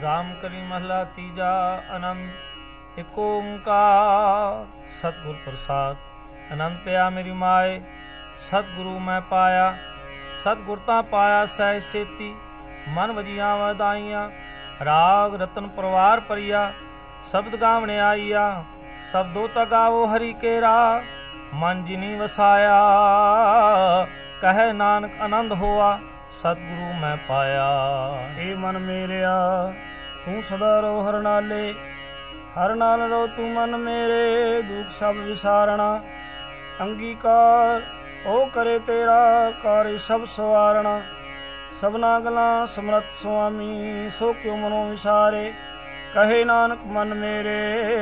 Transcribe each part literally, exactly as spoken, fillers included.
ਰਾਮ ਕਲੀ ਮਹਲਾ ਤੀਜਾ। ਆਨੰਦ ਏਕ ਓੰਕਾਰ ਸਤਿਗੁਰ ਪ੍ਰਸਾਦ। ਆਨੰਦ ਪਿਆ ਮੇਰੀ ਮਾਏ ਸਤਿਗੁਰੂ ਮੈਂ ਪਾਇਆ। ਸਤਿਗੁਰ ਤਾਂ ਪਾਇਆ ਸਹਿਜ ਸੇਤੀ, ਮਨ ਵਜੀਆਂ ਵਧਾਈਆਂ। ਰਾਗ ਰਤਨ ਪਰਵਾਰ ਪਰਿਆ, ਸ਼ਬਦ ਗਾਵਣ ਆਈਆ। ਸ਼ਬਦੋ ਤਾ ਗਾਵੋ ਹਰੀ ਕੇਰਾ, ਮਨ ਜਿਨੀ ਵਸਾਇਆ। ਕਹੈ ਨਾਨਕ ਆਨੰਦ ਹੋਆ, ਸਤਿਗੁਰੂ ਮੈਂ ਪਾਇਆ। ਏ ਮਨ ਮੇਰਿਆ ਤੂੰ ਸਦਾ ਰਹੁ ਹਰ ਨਾਲੇ, ਹਰ ਨਾਲ ਰਹੋ ਤੂੰ ਮਨ ਮੇਰੇ। ਦੁਖ ਸਭ ਵਿਸਾਰਣਾ, ਅੰਗੀਕਾਰ ਉਹ ਕਰੇ ਤੇਰਾ, ਕਾਰੇ ਸਭ ਸਵਾਰਣਾ। ਸਭਨਾ ਗਲਾਂ ਸਮਰੱਥ ਸੁਆਮੀ, ਸੋ ਕਿਉ ਮਨੋ ਵਿਸਾਰੇ। ਕਹੇ ਨਾਨਕ ਮਨ ਮੇਰੇ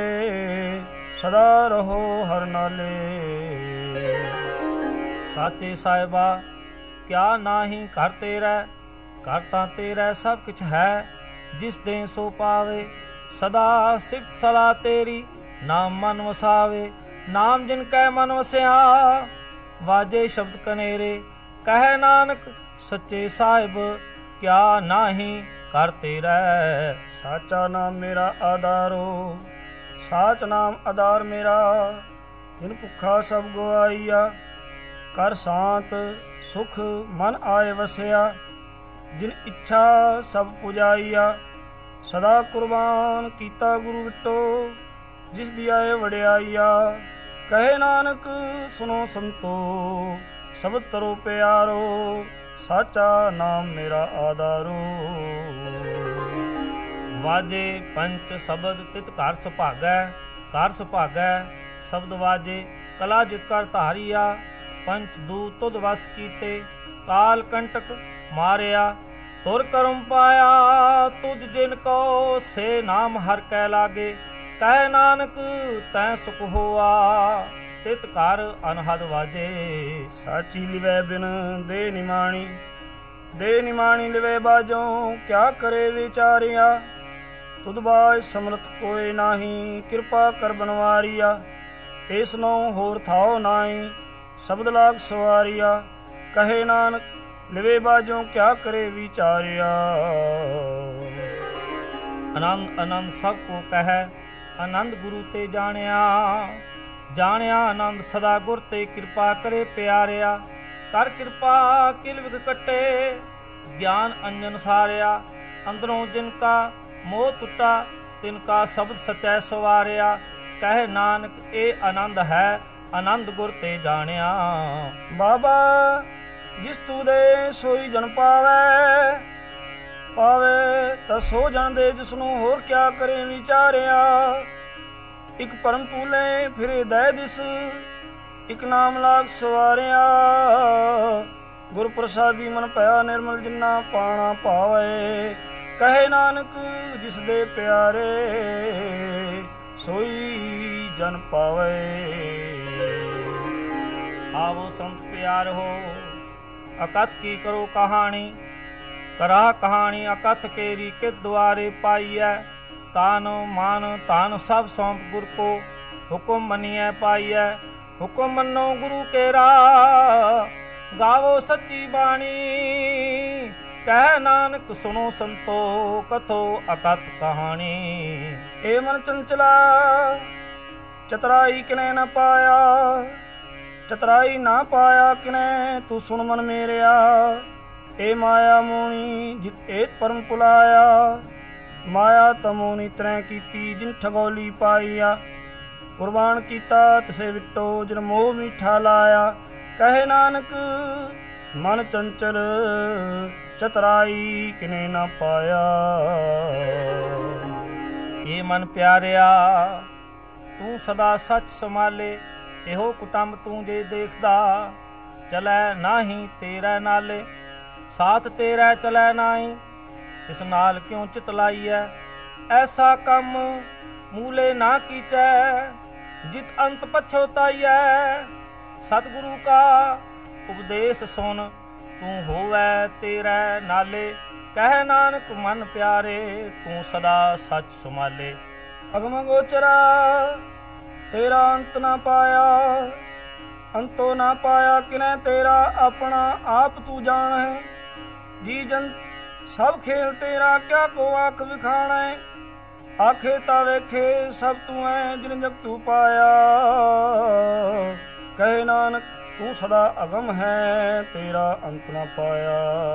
ਸਦਾ ਰਹੋ ਹਰ ਨਾਲੇ। ਸਾਚੇ ਸਾਹਿਬਾ ਕਿਆ ਨਾਹੀ ਘਰ ਤੇਰਾ, ਘਰ ਤਾਂ ਤੇਰਾ ਸਭ ਕੁਛ ਹੈ। ਜਿਸ ਦੇ ਸੋ ਪਾਵੇ, ਸਦਾ ਸਿਫਤ ਸਲਾਹ ਤੇਰੀ, ਨਾਮ ਮਨ ਵਸਾਵੇ। ਨਾਮ ਜਿਨ ਕੈ ਮਨ ਵਸਿਆ, ਵਾਜੇ ਸ਼ਬਦ ਕਨੇਰੇ। ਕਹੈ ਨਾਨਕ ਸੱਚੇ ਸਾਹਿਬ ਕਿਆ ਨਾਹੀ ਘਰ ਤੇਰਾ। ਸਾਚਾ ਨਾਮ ਮੇਰਾ ਆਧਾਰੋ, ਸਾਚ ਨਾਮ ਆਧਾਰ ਮੇਰਾ। ਜਿਨ ਭੁੱਖਾ ਸਭ ਗਵਾਈਆ, ਕਰ ਸ਼ਾਂਤ ਸੁਖ ਮਨ ਆਏ ਵਸਿਆ। ਜਿਨ ਇੱਛਾ ਸਭ ਪੁਜਾਈਆ, ਸਦਾ ਕੁਰਬਾਨ ਕੀਤਾ ਗੁਰੂ ਵਿਟੋ। ਜਿਸ ਦੀ ਆਏ ਵਡਿਆਈਆ, ਕਹੇ ਨਾਨਕ ਸੁਨੋ ਸੰਤੋ। ਸਬਦ ਤਰੋ ਪਿਆਰੋ, ਸਾਚਾ ਨਾਮ ਮੇਰਾ ਆਧਾਰੋ। ਵਾਜੇ ਪੰਚ ਸ਼ਬਦ ਤਿਤ ਘਰ ਸੁਭਾਗੈ, ਘਰ ਸੁਭਾਗੈ ਸ਼ਬਦ ਵਾਜੇ। ਕਲਾ ਜਿਤ ਕਰ ਧਾਰੀਆ, ਪੰਚ ਦੂਤ ਤੁਧ ਵਸ ਕੀਤੇ। ਕਾਲ ਕੰਟਕ ਮਾਰਿਆ, ਤੁਰ ਕਰਮ ਪਾਇਆ। ਤੁਧ ਜਿਨ ਕੋ ਸੇ ਨਾਮ ਹਰ ਕੈ ਲਾਗੇ। ਕਹੈ ਨਾਨਕ ਤੈ ਸੁਖ ਹੋਆ, ਤਿਤ ਘਰ ਅਨਹਦ ਵਾਜੇ। ਸਾਚੀ ਲਿਵੈ ਬਿਨ ਦੇ ਨਿਮਾਣੀ, ਦੇ ਨਿਮਾਣੀ ਲਿਵੈ ਬਾਝੋਂ। ਕਿਆ ਕਰੇ ਵਿਚਾਰਿਆ, ਤੁਧ ਬਾਝ ਸਮਰਥ ਕੋਇ ਨਾਹੀ। ਕਿਰਪਾ ਕਰ ਬਨਵਾਰੀਆ, ਏਸ ਨੋ ਹੋਰ ਥਾਉ ਨਾਹੀ। ਸ਼ਬਦ ਲਾਗ ਸਵਾਰੀਆ, ਕਹੇ ਨਾਨਕ ਲਿਵੇ ਬਾਝੋਂ। ਕਿਆ ਕਰੇ ਵਿਚਾਰਿਆ। ਆਨੰਦ ਆਨੰਦ ਸਭ ਕੋ ਕਹੈ, ਆਨੰਦ ਗੁਰੂ ਤੇ ਜਾਣਿਆ। ਜਾਣਿਆ ਆਨੰਦ ਸਦਾ ਗੁਰ ਤੇ, ਕਿਰਪਾ ਕਰੇ ਪਿਆਰਿਆ। ਕਰ ਕਿਰਪਾ ਕਿਲ ਵਿਗ ਕੱਟੇ, ਗਿਆਨ ਅੰਜਨ ਸਾਰਿਆ। ਅੰਦਰੋਂ ਜਿਨ ਕਾ ਮੋਹ ਟੁੱਟਾ, ਤਿਨ ਕਾ ਸ਼ਬਦ ਸਚੈ ਸਵਾਰਿਆ। ਕਹੈ ਨਾਨਕ ਇਹ ਆਨੰਦ ਹੈ, ਆਨੰਦ ਗੁਰ ਤੇ ਜਾਣਿਆ। ਬਾਬਾ ਜਿਸ ਤੂ ਦੇ ਸੋਈ ਜਨ ਪਾਵੈ, ਪਾਵੇ ਤਾਂ ਸੋ ਜਨ ਦੇ ਜਿਸਨੂੰ। ਹੋਰ ਕਿਆ ਕਰੇ ਵਿਚਾਰਿਆ। ਇਕ ਪਰਮ ਤੂਲੇ ਫਿਰੇ ਦਇ ਦਿਸ, ਇਕ ਨਾਮ ਲਾਗ ਸਵਾਰਿਆ। ਗੁਰ ਪ੍ਰਸਾਦੀ ਮਨ ਭਇਆ ਨਿਰਮਲ, ਜਿਨਾ ਪਾਣਾ ਭਾਵੇ। ਕਹੇ ਨਾਨਕ ਜਿਸ ਦੇ ਪਿਆਰੇ, ਸੋਈ ਜਨ ਪਾਵੇ। ਆਵੋ ਸੰਤ ਪਿਆਰ ਹੋ, ਅਕਥ ਕੀ ਕਰੋ ਕਹਾਣੀ। ਕਰਾ ਕਹਾਣੀ ਅਕਥ ਕੇਰੀ, ਕਿਤ ਦੁਆਰੇ ਪਾਈਐ। ਤਾਨ ਮਾਨ ਧਨ ਸਭ ਸੌਂਪ ਗੁਰ ਕੋ, ਹੁਕਮ ਮੰਨੀਐ ਪਾਈਐ। ਹੁਕਮ ਮੰਨੋ ਗੁਰੂ ਕੇਰਾ, ਗਾਵੋ ਸੱਚੀ ਬਾਣੀ। ਕਹਿ ਨਾਨਕ ਸੁਣੋ ਸੰਤੋ, ਕਥੋ ਅਕਥ ਕਹਾਣੀ। ਏ ਮਨ ਚੰਚਲਾ ਚਤਰਾਈ ਕਿਨੇ ਨ ਪਾਇਆ, ਚਤਰਾਈ ਨਾ ਪਾਇਆ ਕਿਨੇ। ਤੂੰ ਸੁਣ ਮਨ ਮੇਰਿਆ, ਏ ਮਾਇਆ ਮੋਣੀ ਜਿਤ ਏਤ ਪਰਮ ਭੁਲਾਇਆ। ਮਾਇਆ ਤਮੋਨੀ ਤਰੈ ਕੀਤੀ, ਜਿਨ ਠਗੋਲੀ ਪਾਈਆ। ਕੁਰਬਾਨ ਕੀਤਾ ਤਿਸੇ ਵਿਟੋ, ਜਿਨ ਮੋਹ ਮੀਠਾ ਲਾਇਆ। ਕਹੇ ਨਾਨਕ ਮਨ ਚੰਚਲ ਚਤਰਾਈ ਕਿਨੇ ਨਾ ਪਾਇਆ। ਏ ਮਨ ਪਿਆਰਿਆ ਤੂੰ ਸਦਾ ਸੱਚ ਸੰਭਾਲੇ। ਇਹੋ ਕੁਟੰਬ ਤੂੰ ਜੇ ਦੇਖਦਾ, ਚਲੈ ਨਾਹੀ ਤੇਰੇ ਨਾਲੇ। ਸਾਥ ਤੇਰਾ ਚਲੈ ਨਾਹੀ, ਇਸ ਨਾਲ ਕਿਉ ਚਿਤ ਲਾਈਐ। ਐਸਾ ਕੰਮ ਮੂਲੇ ਨਾ ਕੀਚੈ, ਜਿਤ ਅੰਤ ਪਛੋਤਾਈਐ। ਸਤਿਗੁਰੂ ਕਾ ਉਪਦੇਸ਼ ਸੁਣ, ਤੂੰ ਹੋਵੈ ਤੇਰੇ ਨਾਲੇ। ਕਹਿ ਨਾਨਕ ਮਨ ਪਿਆਰੇ, ਤੂੰ ਸਦਾ ਸੱਚ ਸੰਭਾਲੇ। ਅਗਮ ਗੋਚਰਾ ਤੇਰਾ ਅੰਤ ਨਾ ਪਾਇਆ, ਅੰਤੋ ਨਾ ਪਾਇਆ ਕਿਨੈ ਤੇਰਾ। ਆਪਣਾ ਆਪ ਤੂੰ ਜਾਣੈ, ਜੀ ਜੰਤ ਸਭ ਖੇਲ ਤੇਰਾ ਕਿਆ ਕੋ ਆਖ ਵਿਖਾਣੈ, ਆਖੇ ਤਾਂ ਵੇਖੇ ਸਭ ਤੂੰ ਐ ਜਿਨ ਜਗ ਤੂੰ ਪਾਇਆ। ਕਹੇ ਨਾਨਕ ਤੂੰ ਸਦਾ ਅਗਮ ਹੈ, ਤੇਰਾ ਅੰਤ ਨਾ ਪਾਇਆ।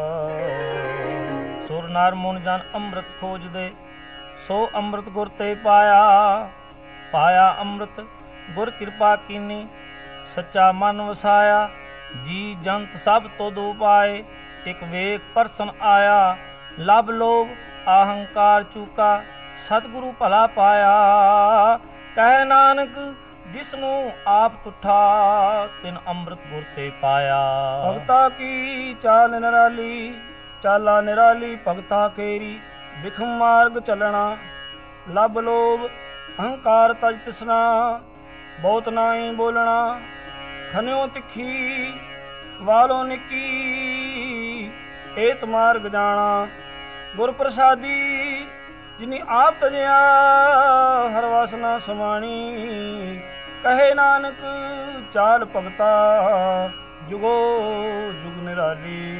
ਸੁਰ ਨਰ ਮੁਨ ਜਨ ਅੰਮ੍ਰਿਤ ਖੋਜਦੇ, ਸੋ ਅੰਮ੍ਰਿਤ ਗੁਰ ਤੇ ਪਾਇਆ। ਪਾਇਆ ਅੰਮ੍ਰਿਤ ਗੁਰ ਕਿਰਪਾ ਕੀਨੀ, ਸੱਚਾ ਮਨ ਵਸਾਇਆ। ਜੀ ਜੰਤ ਸਭ ਤੋਂ ਦੋ ਪਾਏ, ਇਕ ਵੇਖ ਪਰਸਨ ਆਇਆ। ਲਭ ਲੋਭ ਅਹੰਕਾਰ ਚੂਕਾ, ਸਤਿਗੁਰੂ ਭਲਾ ਪਾਇਆ। ਕਹਿ ਨਾਨਕ ਜਿਸਨੂੰ ਆਪ ਤੁਠਾ, ਤਿਨ ਅੰਮ੍ਰਿਤ ਗੁਰ ਤੇ ਪਾਇਆ। ਭਗਤਾ ਕੀ ਚਾਲ ਨਿਰਾਲੀ, ਚਾਲਾ ਨਿਰਾਲੀ ਭਗਤਾ ਕੇਰੀ। ਬਿਖਮ ਮਾਰਗ ਚੱਲਣਾ, ਲਭ ਲੋਭ ਅਹੰਕਾਰ ਤਜ ਤਿਸਨਾ। ਬਹੁਤ ਨਾਹੀ ਬੋਲਣਾ, ਖਨਿਓ ਤਿੱਖੀ ਵਾਲੋ ਨਿੱਕੀ। ਏਤ ਮਾਰਗ ਜਾਣਾ ਗੁਰ ਪ੍ਰਸਾਦੀ, ਜਿਨੀ ਆਪ ਤਜਿਆ ਹਰ ਵਾਸਨਾ ਸਮਾਣੀ। ਕਹੇ ਨਾਨਕ ਚਾਲ ਭਗਤਾ, ਜੁਗੋ ਜੁਗ ਨਿਰਾਲੀ।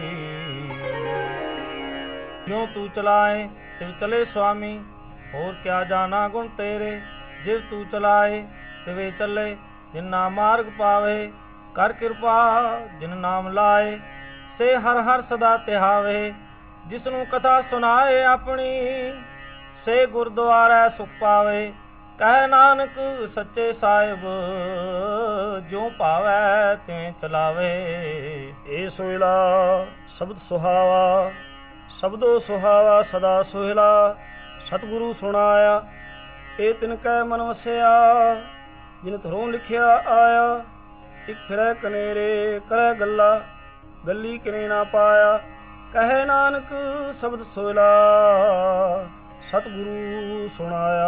ਜਿਉ ਤੂੰ ਚਲਾਏ ਤਿਵ ਚਲੇ ਸੁਆਮੀ, ਹੋਰ ਕਿਆ ਜਾਣਾ ਗੁਣ ਤੇਰੇ। ਜਿਵ ਤੂੰ ਚਲਾਏ ਤਿਵੇ ਚੱਲੇ, ਜਿਨ ਨਾਮ ਮਾਰਗ ਪਾਵੇ। ਕਰ ਕਿਰਪਾ ਜਿਨ ਨਾਮ ਲਾਏ, ਸੇ ਹਰ ਹਰ ਸਦਾ ਧਿਆਵੇ। ਜਿਸਨੂੰ ਕਥਾ ਸੁਣਾਏ ਆਪਣੀ, ਸੇ ਗੁਰਦੁਆਰੇ ਸੁਖ ਪਾਵੇ। ਕਹਿ ਨਾਨਕ ਸੱਚੇ ਸਾਹਿਬ, ਜਿਉ ਭਾਵੈ ਤਿਵੇਂ ਚਲਾਵੇ। ਏ ਸੋਹਿਲਾ ਸ਼ਬਦ ਸੁਹਾਵਾ, ਸ਼ਬਦੋ ਸੁਹਾਵਾ ਸਦਾ ਸੋਹਿਲਾ। ਸਤਿਗੁਰੂ ਸੁਣਾਇਆ, ਇਹ ਤਿਨ ਕੈ ਮਨ ਵਸਿਆ। ਜਿਨ ਧਰੋਂ ਲਿਖਿਆ ਆਇਆ, ਇਕ ਫਿਰੈ ਕਨੇਰੇ ਕਰੈ ਗੱਲਾ। ਗੱਲੀ ਕਿਨੇ ਨਾ ਪਾਇਆ। ਕਹੇ ਨਾਨਕ ਸ਼ਬਦ ਸੋਹਿਲਾ, ਸਤਿਗੁਰੂ ਸੁਣਾਇਆ।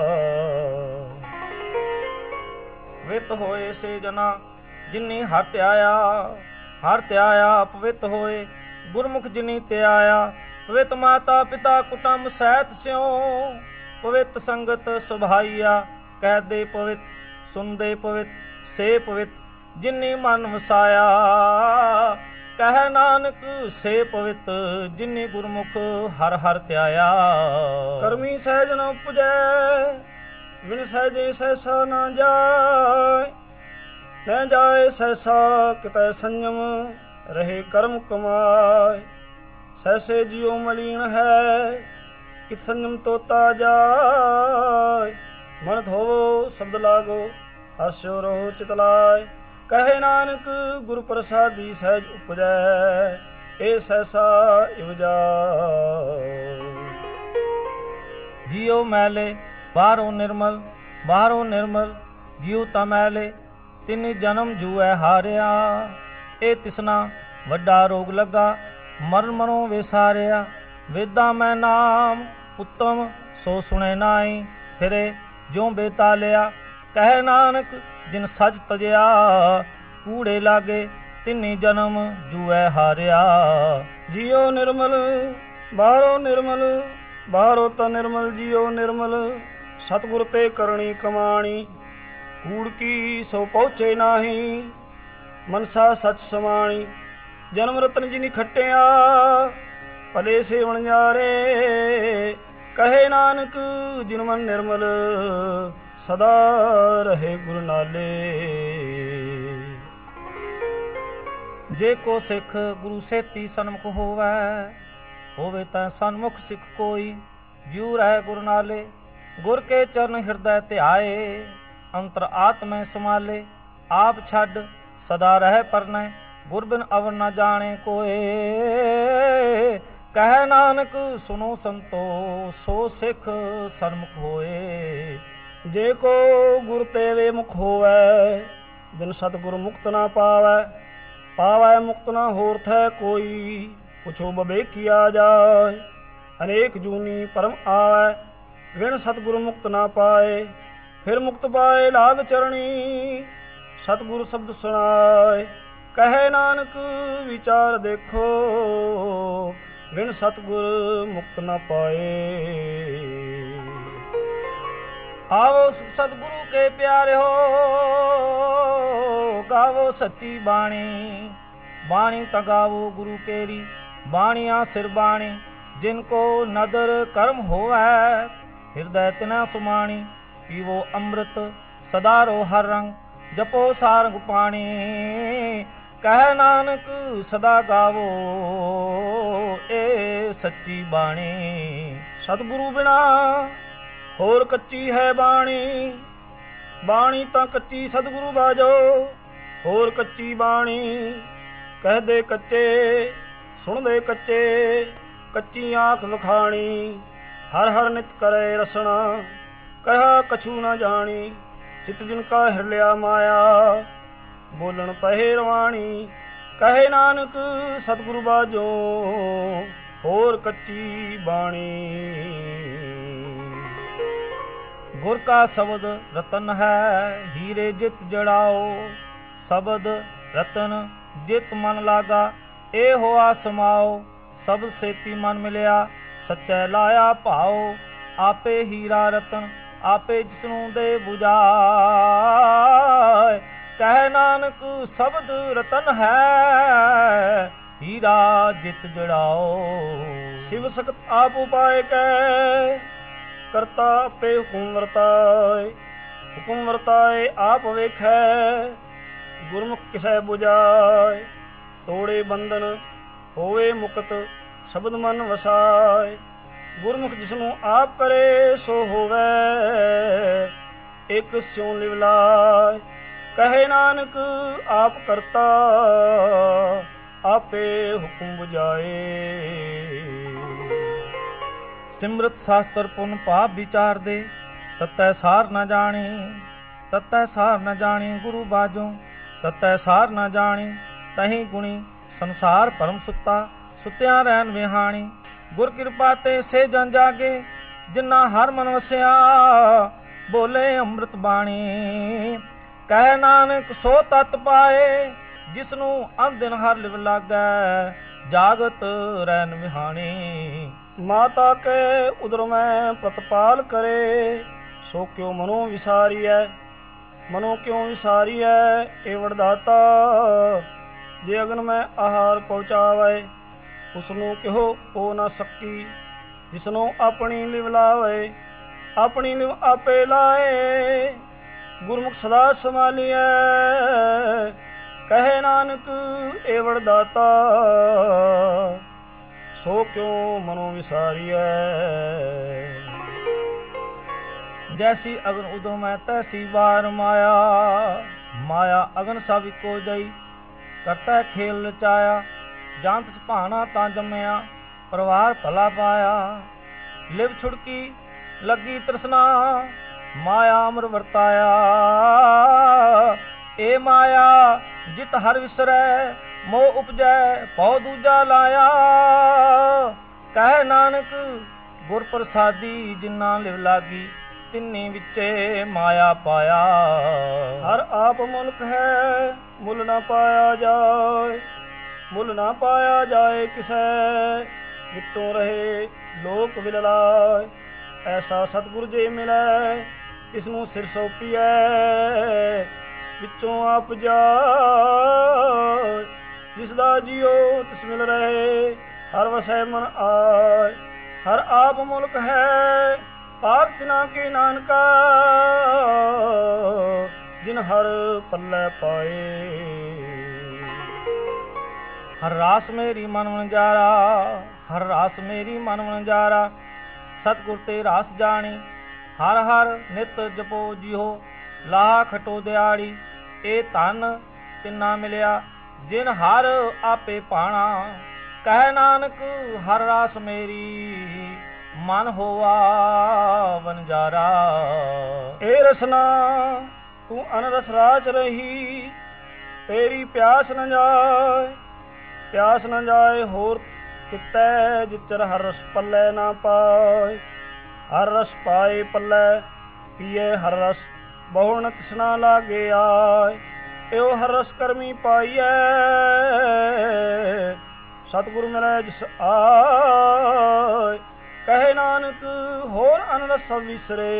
ਪਵਿੱਤ ਹੋਏ ਸੇ ਜਨਾ, ਜਿਨੀ ਹਰਿ ਧਿਆਇਆ। ਹਰਿ ਧਿਆਇਆ ਪਵਿੱਤ ਹੋਏ, ਗੁਰਮੁਖ ਜਿਨੀ ਧਿਆਇਆ। ਪਵਿੱਤ ਮਾਤਾ ਪਿਤਾ ਕੁਟੰਬ ਸਹਿਤ ਸਿਉ, ਪਵਿੱਤ ਸੰਗਤ ਸੁਭਾਈਆ। ਕਹਿਦੇ ਪਵਿੱਤ ਸੁਣਦੇ ਪਵਿੱਤ, ਸੇ ਪਵਿੱਤ ਜਿਨੀ ਮਨ ਵਸਾਇਆ। ਕਹਿ ਨਾਨਕ ਸੇ ਪਵਿੱਤ, ਜਿਨੀ ਗੁਰਮੁਖ ਹਰਿ ਹਰਿ ਧਿਆਇਆ। ਕਰਮੀ ਸਹਿਜ ਨ ਉਪਜੈ, ਬਿਨ ਸਹਿਜੇ ਸਹਿਸਾ ਨਾ ਜਾਏ। न जाए सहसा कितै संयम, रहे कर्म कमाए। सहसे जियो मलिन है, कि संयम तोता जाए। मन धोवो शब्द लागो, हास्यो रहो चित लाए। कहे नानक गुरु प्रसादी सहज उपजै, ए सहसा इवजाए। जियो मैले बाहरों निर्मल, बाहरों निर्मल जियो तमैले। तिनि जन्म जूए हारिया, ए तिसना वड्डा रोग लगा। मरण मनो विसारिया, वेदा मैं नाम उत्तम सो सुने नाई। फिरे ज्यों बेतालिया, कहे नानक जिन सच तजिया। कूड़े लागे तिनि जन्म जूए हारिया। जियो निर्मल बाहरो निर्मल, बाहरो ता निर्मल जियो निर्मल। सतगुर ते करणी कमाणी, कूड़ की सो पहुँचे नाही। मनसा सच समाणी, जन्म रतन जिनि खटिया। भले से वणजारे, कहे नानक जिन मन निर्मल। सदा रहे गुरु नाले। जे को सिख गुरु सेती सन्मुख होवै, होवे तां सन्मुख सिख कोई। जिउ रहे गुरु नाले, गुर के चरण हृदय ध्याए। अंतर आत्मै समाले, आप छड सदा रह परनै। गुर बिन अवर न जाने कोय, कहे नानक सुनो संतो। सो सिख सन्मुख होए। जे को गुर तेरे मुख होवै, बिन सतगुर मुक्त ना पावै। पावै मुक्त ना होर थै कोई, पुछो बबेखिया जाय। अनेक जूनी परम आवै, बिन सतगुर मुक्त ना पाए। फिर मुक्त पाए लाभ चरणी, सतगुर शब्द सुनाए। कहे नानक विचार देखो, बिन सतगुर मुक्त न पाए। आवो सतगुरु के प्यारे हो, गावो सच्ची बाणी। बाणी ता गावो गुरु केरी, बाणिया सिर बाणी। जिनको नदर कर्म होवै हृदय तिना सुमाणी पीवो अमृत सदारो हर रंग जपो सारंग पाणी कह नानक सदा गावो ए सच्ची बाणी सतगुरु बिना होर कच्ची है बाणी बाणी तां कच्ची सतगुरु बाजो होर कच्ची बाणी कह दे कच्चे सुन दे कच्चे कच्ची आंख विखाणी हर हर नित करे रसना कहा कछु न जानी चित जिनका हिर लिया माया बोलन पहे रवाणी कहे नानक सतगुरु बाजो होर कच्ची बाणी गुर का शब्द रतन है हीरे जित जड़ाओ शब्द रतन जित मन लागा ए होआ समाओ शब्द सेती मन मिलिया सच्चै लाया भाओ आपे हीरा रतन आपे जिसनू दे बुझाए कह नानक शब्द रतन है हीरा जित जड़ाओ शिव सकत आप उपाय कै करता पे हुकुम वरताए हुकुम वरताए आप वेखै गुरमुख किसै बुझाए तोड़े बंधन होवे मुक्त शब्द मन वसाए गुरमुख जिसनू आप करे सो होवे एक स्यों लिवलाए कहे नानक आप करता आपे हुकुम बुझाए सिमरत शास्त्र पुन पाप विचार दे ततै सार न जानी ततै सार न जानी गुरु बाजो ततै सार न जानी तही गुणी संसार परम सुता सुत्या रहन विहाणी गुर कृपा ते से जन जागे जिन्ना हर मन वसिया बोले अमृत बाणी कह नानक सो तत पाए जिसनू अन दिन हर लिव लागै जागत रहन विहाणी माता के उदर में प्रतपाल करे सो क्यों मनो विसारिय मनो क्यों विसारिय ए वरदाता जे अगन में आहार पहुँचावे उसनू कहो हो न सकी जिसनों अपनी लिव लावे अपनी लिव आपे लाए गुरमुख सदा संभालिए कहे नानक ए वरदाता सो क्यों मनो विसारिय जैसी अगन उदम है तैसी बार माया माया अगन सब को जई करता खेल रचाया जानत भाना ता जमया परिवार भला पाया लिव छुड़की लगी तृष्णा माया अमर वरताया ए माया जित हर विसरै मोह उपजै पौ दूजा लाया कह नानक गुर प्रसादी जिन्ना लिव लागी तिन्नी विचे माया पाया हर आप मुल्क है मुल ना पाया जाए मुल ना पाया जाए किसै वित्तों रहे लोक विललाए ऐसा सतगुर जे मिलै इसनू सिर सौंपिए विचों आप जाए जिसदा जियो तिस मिल रहे हर वसै मन आए हर आप मुल्क है पाक तिना के नानका जिन हर पल्ले पाए हर रास मेरी मन वनजारा हर रास मेरी मन वनजारा सतगुर ते रास जानी हर हर नित जपो जिहो लाह खटो दिहाड़ी ए धन तिन्ना मिलिया जिन हर आपे पाना कह नानक हर रास मेरी मन होवा वनजारा ए रसना तू अनरस राज रही तेरी प्यास न जाए प्यास न जाए होर कितै जिचर हर रस पल्ले ना पाए हर रस पाए पल्ले पिए हर रस बहुन तृष्णा लागे आए एओ हर रस करमी पाइए सतगुरु मिले जिस आए कहे नानक होर अनरस सब विसरे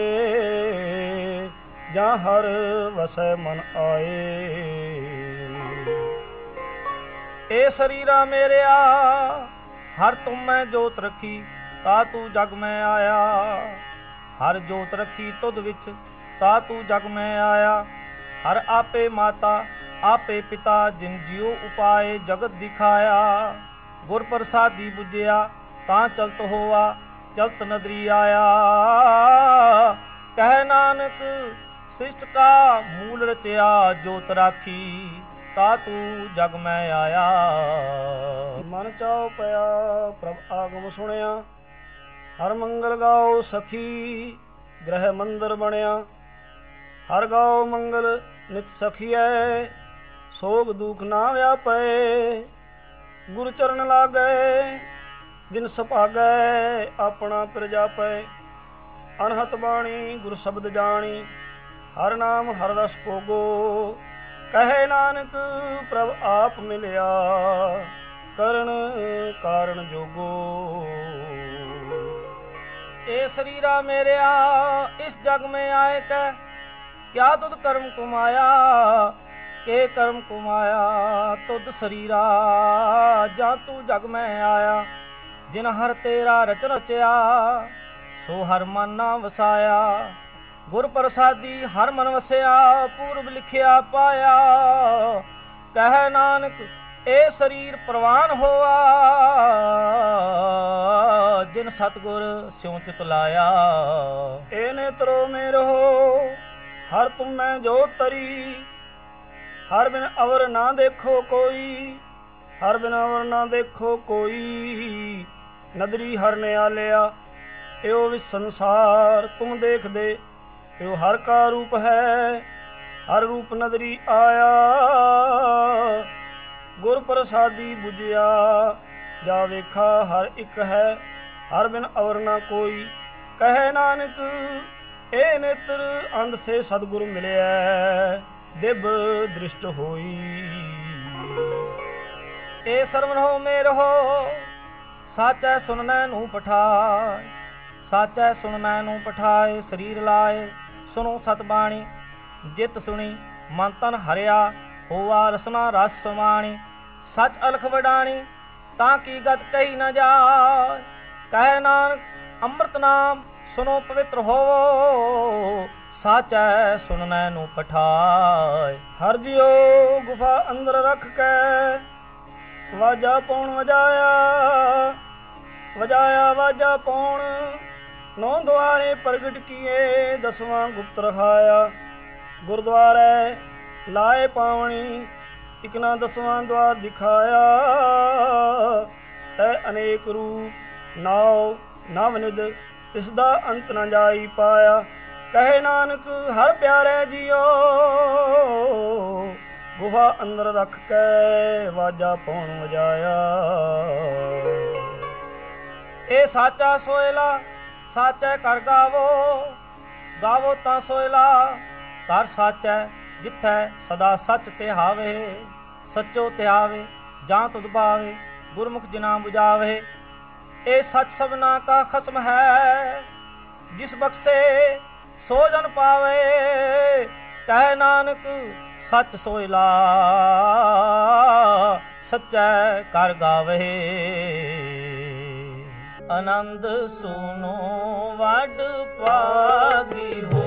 जा हर वसै मन आए ए शरीरा मेरिया हर तुम मैं जोत रखी ता तू जग में आया। हर जोत रखी तुद विच ता तू जग में आया। हर आपे माता आपे पिता जिन जियो उपाय जगत दिखाया। गुर प्रसादी बुझिया ता चलत होआ चलत नदरी आया। कह नानक सृष्ट का मूल रचया जोत राखी ता तू जग में आया। ਮਨ ਚਾਉ ਪਿਆ ਪ੍ਰਭ ਆਗਮ ਸੁਣਿਆ। ਹਰ ਮੰਗਲ ਗਾਓ ਸਖੀ ਗ੍ਰਹਿ ਮੰਦਰ ਬਣਿਆ। ਹਰ ਗਾਓ ਮੰਗਲ ਨਿਤ ਸਖੀਐ ਸੋਗ ਦੁਖ ਨਾ ਵਿਆਪੈ। ਗੁਰ ਚਰਨ ਲਾਗੈ ਜਿਨ ਸੁਭਾਗੈ ਆਪਣਾ ਪਿਰ ਜਾਪੈ। ਅਨਹਤ ਬਾਣੀ ਗੁਰ ਸ਼ਬਦ ਜਾਣੀ ਹਰ ਨਾਮ ਹਰ ਰਸ ਭੋਗੋ। ਕਹੇ ਨਾਨਕ ਪ੍ਰਭ ਆਪ ਮਿਲਿਆ ਕਰਨ ਕਾਰਨ ਜੋਗੋ। ए शरीरा मेरिया इस जग में आए कै क्या तुद कर्म कुमाया। के कर्म कुमाया तुद शरीरा जा तू जग में आया। जिन हर तेरा रच रचया सो हर मन ना वसाया। गुर प्रसादी हर मन वसया पूर्व लिखिया पाया। कह नानक ए शरीर प्रवान होआ जिन सतगुर स्यों चित लाया। ए नेत्रो में रहो हर तुम में जो तरी। हर बिन अवर ना देखो कोई हर बिन अवर ना देखो कोई। नदरी हर ने आलिया एओ विच संसार तुम देख दे। एओ हर का रूप है हर रूप नदरी आया। गुर प्रसादी बुझिया जा वेखा हर एक है हर बिन अवर ना कोई। कहे नानक ए नेत्र अंध से सतगुर मिलिया दिव दृष्ट होई। ए सरवण हो मेर हो साचै सुननै नू पठाए। साचै सुननै नू पठाए शरीर लाए। सुनो सतबाणी जित सुनी मन तन हरिया होआ रसना रस समाणी। सच अलख वडाणी ताकि गत कही न जाए। कहे नानक अमृत नाम सुनो पवित्र होवो। साचै सुननै नू पठाए। हर जियो गुफा अंदर रख के वाजा पौन वजाया। वजाया वाजा पौन नौ द्वारे प्रगट किए दसवां गुप्त रखाया। गुरुद्वारे लाए पावनी इकना दसवां द्वार दिखाया। तै अनेक रूप नाव नवनिध इसदा अंत न जाई पाया। कहे नानक हर प्यारे जियो गुफा अंदर रख के वाजा पौन वजाया। ए साचा सोयला साचै कर गावो। गावो ता सोयला कर साचै जिथै सदा सच तिहावे। सचो तिहावे जां तुद भावे गुरमुख जिना बुझावे। ए सच सबना का खसम है जिस बख्शे सो जन पावे। कह नानक सच सोयला सच्चै कर गावे। आनंद सुनो वड पागी।